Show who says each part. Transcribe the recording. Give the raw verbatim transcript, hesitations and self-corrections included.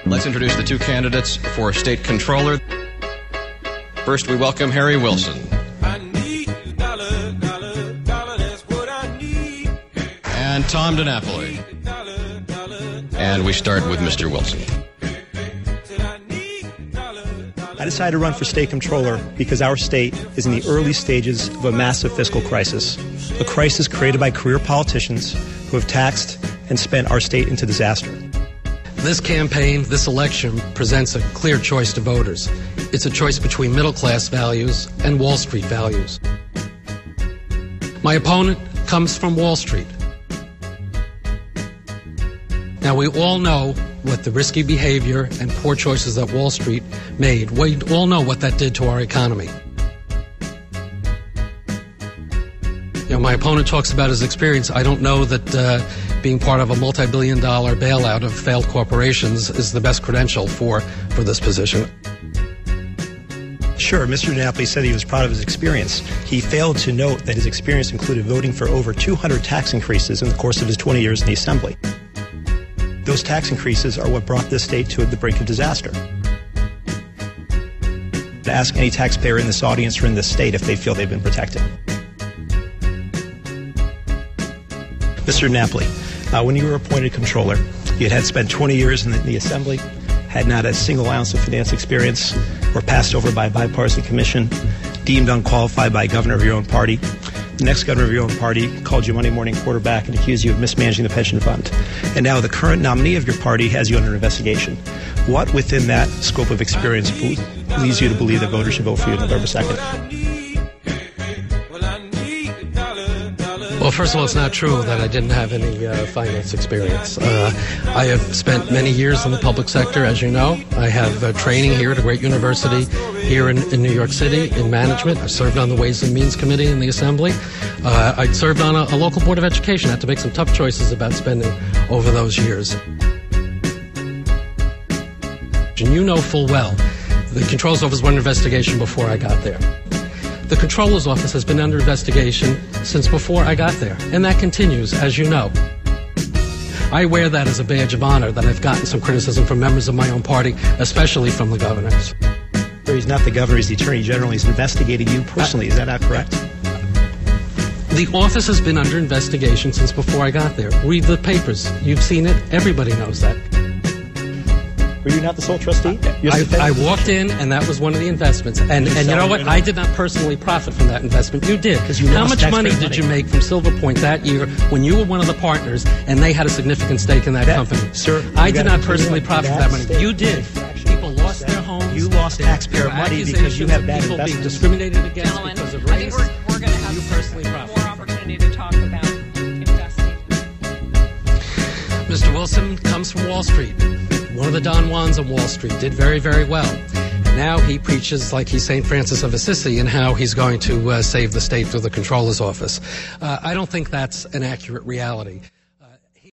Speaker 1: Let's introduce the two candidates for state controller. First, we welcome Harry Wilson.
Speaker 2: I need a dollar, dollar, dollar, that's what I need.
Speaker 1: And Tom DiNapoli. And we start with Mister Wilson.
Speaker 3: I decided to run for state controller because our state is in the early stages of a massive fiscal crisis, a crisis created by career politicians who have taxed and spent our state into disaster.
Speaker 4: This campaign, this election, presents a clear choice to voters. It's a choice between middle-class values and Wall Street values. My opponent comes from Wall Street. Now, we all know what the risky behavior and poor choices that Wall Street made. We all know what that did to our economy. You know, my opponent talks about his experience. I don't know that uh, being part of a multi-billion dollar bailout of failed corporations is the best credential for, for this position.
Speaker 3: Sure, Mister DiNapoli said he was proud of his experience. He failed to note that his experience included voting for over two hundred tax increases in the course of his twenty years in the Assembly. Those tax increases are what brought this state to the brink of disaster. To ask any taxpayer in this audience or in this state if they feel they've been protected. Mister DiNapoli, uh, when you were appointed controller, you had spent twenty years in the, in the Assembly, had not a single ounce of finance experience, were passed over by a bipartisan commission, deemed unqualified by a governor of your own party. The next governor of your own party called you Monday morning quarterback and accused you of mismanaging the pension fund. And now the current nominee of your party has you under investigation. What within that scope of experience leads you to believe that voters should vote for you November second?
Speaker 4: Well, first of all, it's not true that I didn't have any uh, finance experience. Uh, I have spent many years in the public sector, as you know. I have uh, training here at a great university here in, in New York City in management. I served on the Ways and Means Committee in the Assembly. Uh, I served on a, a local board of education. I had to make some tough choices about spending over those years. And you know full well, the Controller's Office was under investigation before I got there. The Controller's Office has been under investigation since before I got there, and that continues, as you know. I wear that as a badge of honor that I've gotten some criticism from members of my own party, especially from the governors.
Speaker 3: He's not the governor, he's the Attorney General. He's investigating you personally. Is that not correct?
Speaker 4: The office has been under investigation since before I got there. Read the papers. You've seen it. Everybody knows that.
Speaker 3: Were you not the sole trustee?
Speaker 4: I, I walked in, and that was one of the investments. And, and you know what? I did not personally profit from that investment. You did.
Speaker 3: You
Speaker 4: How much money did
Speaker 3: money.
Speaker 4: you make from Silver Point that year when you were one of the partners and they had a significant stake in that,
Speaker 3: that
Speaker 4: company?
Speaker 3: Sir,
Speaker 4: I did not personally profit from that money. You did. People lost
Speaker 3: that.
Speaker 4: their homes.
Speaker 3: You lost taxpayer money because you have bad
Speaker 4: people
Speaker 3: investments.
Speaker 4: being discriminated against
Speaker 5: Gentlemen,
Speaker 4: because of
Speaker 5: I
Speaker 4: race.
Speaker 5: think we're, we're going to have
Speaker 4: You personally profit.
Speaker 5: more opportunity to talk about investing.
Speaker 4: Mister Wilson comes from Wall Street. One of the Don Juans on Wall Street, did very, very well. Now he preaches like he's Saint Francis of Assisi and how he's going to uh, save the state through the Controller's Office. Uh, I don't think that's an accurate reality.